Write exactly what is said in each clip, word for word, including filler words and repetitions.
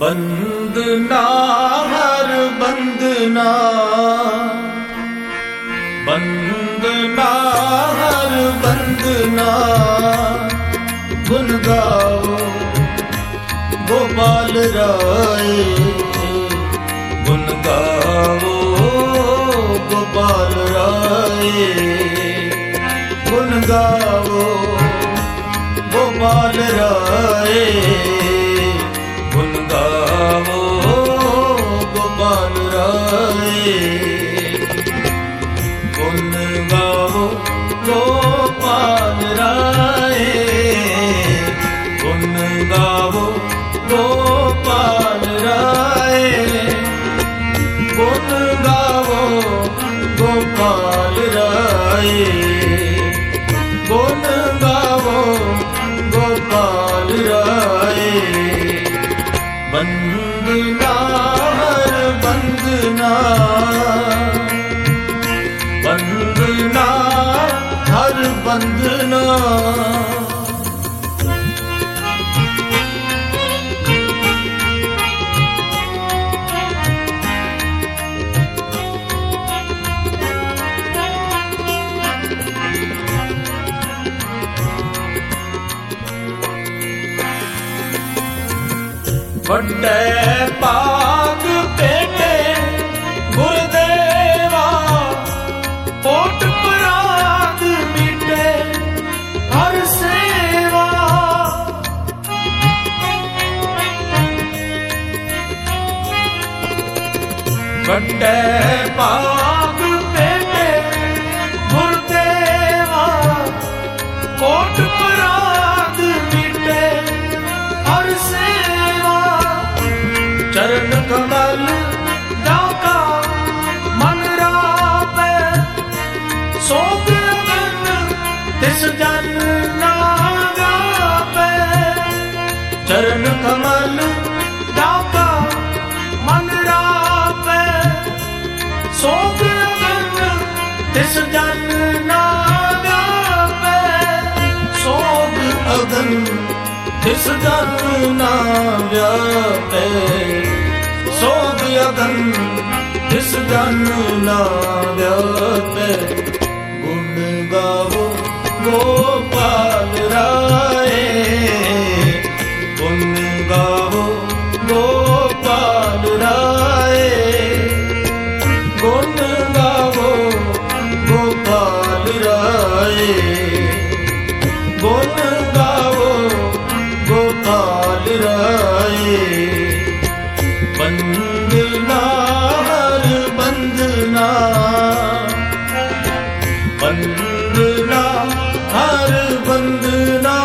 बंदना हर बंदना, बंदना हर बंदना, गुन गाओ गोपाल राय, गुन गाओ गोपाल राय, गुन गाओ गोपाल राय, गुन गाओ गोपाल राय, गुन गाओ गोपाल राय, गुन गाओ गोपाल राय, गुन गाओ गोपाल राय, गुन गाओ गोपाल राय। बंदना हर बंदना, बंदना हर बंदना, बड़े पाग पेटे गुरुदेवा, पोट पराग मिटे हर सेवा, बड़े पाग पेटे गुरुदेवा, पोट पराग मिटे हर सेवा, चरण कमल जाका मन रापे, सोग मन तिस जन ना गापे, चरण कमल जाका मन रापे, सोग मन तिस जन ना गापे, सोग अगन तिस जन ना व्यापे, सोग अगन तिस जन ना व्यापे, गुण गाओ गोपाल राय, गुण गाओ गोपाल राय, गुण गाओ गोपाल राय, गुण गाओ गोपाल राय। बंदना हर बंदना, बंदना हर बंदना,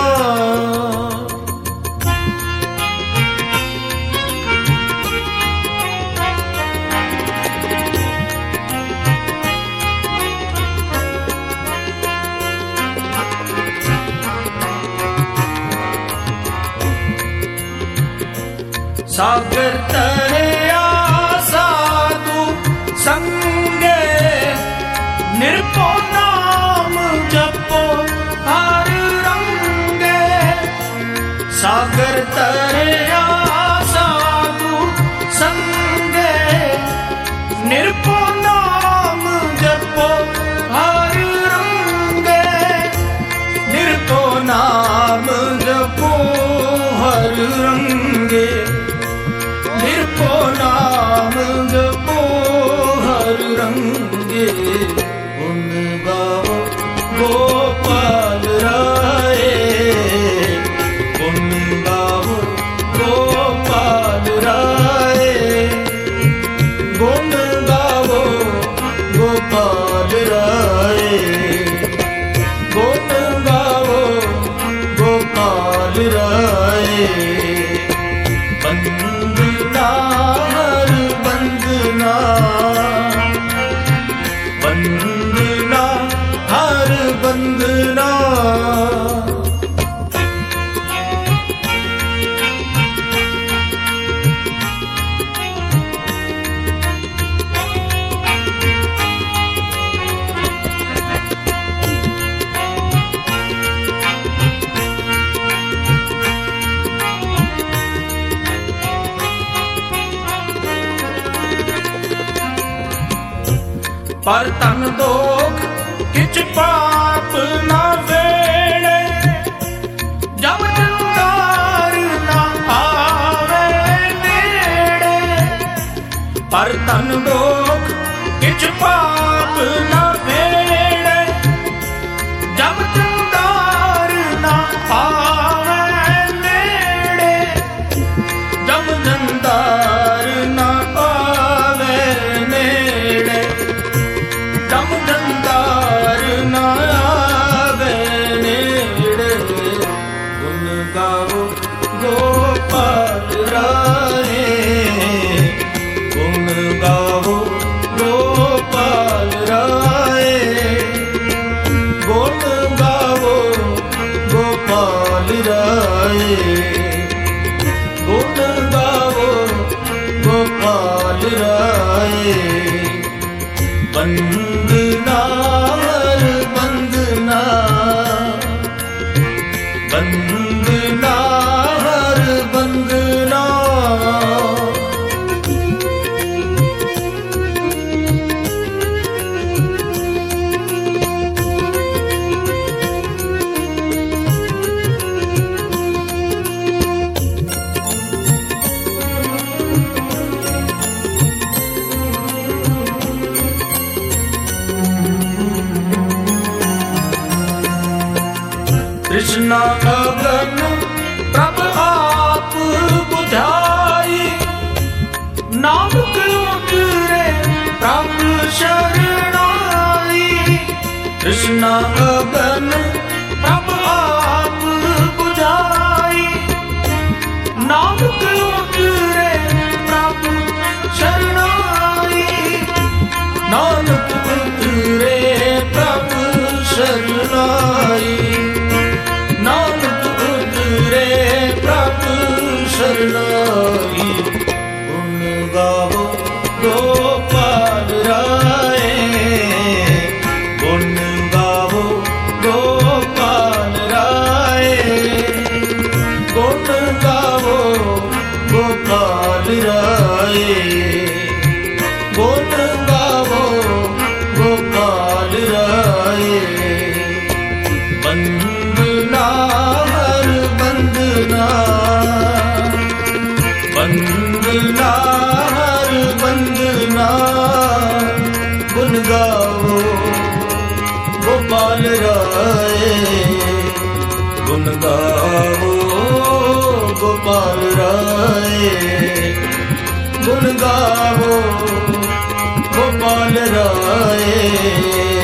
सागर तरया साधु संगे, निर्भो नाम जपो हर रंगे, सागर तरया साधु संगे, निर्भो नाम जपो हर रंगे, निर्भो नाम जपो हर रंगे, निर्भो नाम जपो हर रंगे, गुण गाओ गोपाल राय, गुण गाओ गोपाल राय, गुण गाओ गोपाल राय, गुण गाओ गोपाल राय। बंदना हर बंदना, बंदना हर बंदना, पर तन दोख किच पाप ना वेड़े, जब जंगार ना आवे नेड़े। पर तन दोख किच पाप ना वेड़े, जब जंगार ना आवे नेड़े। जब जंगार ना आवे नेड़े, जब जंगार ना आवे नेड़े। गुन गाओ गोपाल राये, गुन गाओ गोपाल राये, गुन गाओ गोपाल राये, गुन गाओ गोपाल राये। वंदना हर वंदना, वंदना हर वंदना। कृष्णा गगन प्रभ आप बुझाई, नानक उतरे प्रभ शरणाई। कृष्णा गगन प्रभ आप बुझाई, नानक उतरे प्रभ शरणाई। नानक उतरे प्रभ शरणाई, नानक उतरे प्रभु शरणाई। गुन गाओ गोपाल राये, गुन गाओ गोपाल राये, गुन गाओ गोपाल राये, गुन गाओ गोपाल राये। वंदना हर वंदना, वंदना हर वंदना। गुन गाओ गोपाल राये, गुन गाओ गोपाल राये, गुन गाओ गोपाल राये।